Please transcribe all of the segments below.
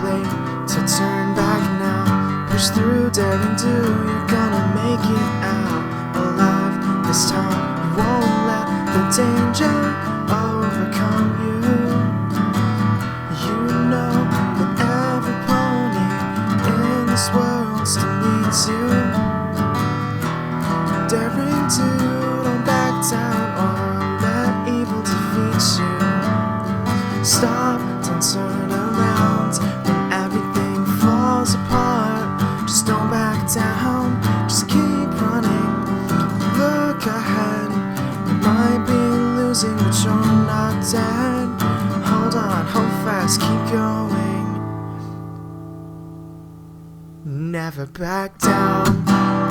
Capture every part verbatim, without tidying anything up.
late to turn back now. Push through, dare and do, you're gonna make it out alive. This time you won't let the danger overcome you. You know that every pony in this world still needs you. Daring to, don't back down or let evil defeat you. Stop, don't turn around when everything falls apart. Just don't back down, just keep running. Look ahead, you might be losing but you're not dead. Hold on, hold fast, keep going. Never back down.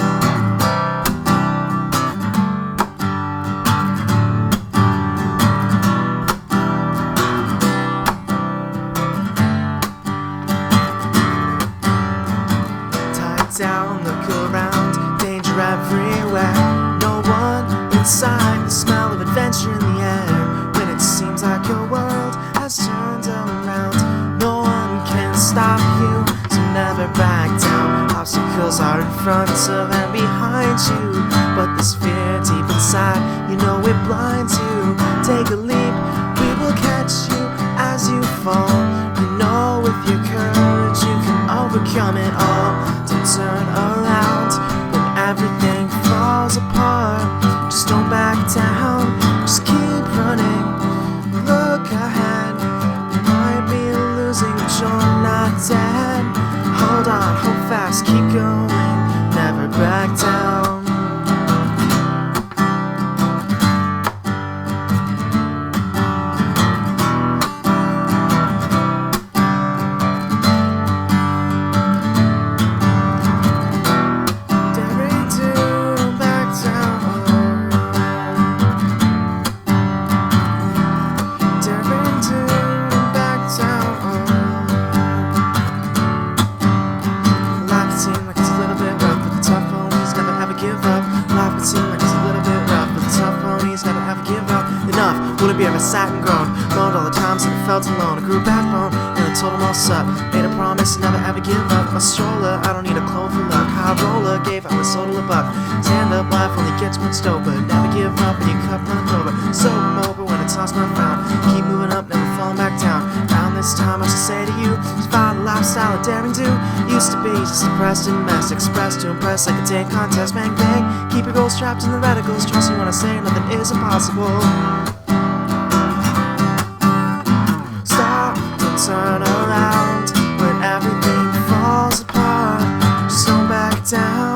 Down, look around, danger everywhere. No one inside, the smell of adventure in the air. When it seems like your world has turned around, no one can stop you, so never back down. Obstacles are in front of and behind you, but this fear deep inside, you know it blinds you. Take a leap, we will catch you as you fall. You know with your courage you can overcome it all. Don't turn around when everything falls apart. Just don't back down, just keep running. Look ahead, you might be losing but you're not dead. Hold on, hold fast, keep going, never back down. Wouldn't be ever sat and grown, moaned all the times that I felt alone. I grew a backbone and I told them all sup. Made a promise, never ever give up. My stroller, I don't need a clone for luck. High roller, gave out my soda a buck. Stand up, life only gets one over. Never give up when your cup runs over. Sober, over when it's lost not found. Keep moving up, never falling back down. Round this time I should say to you, find a lifestyle of daring do. Used to be just depressed and messed, expressed to impress like a dang contest. Bang bang, keep your goals trapped in the radicals. Trust me when I say nothing is impossible. Turn around when everything falls apart. Just don't back down.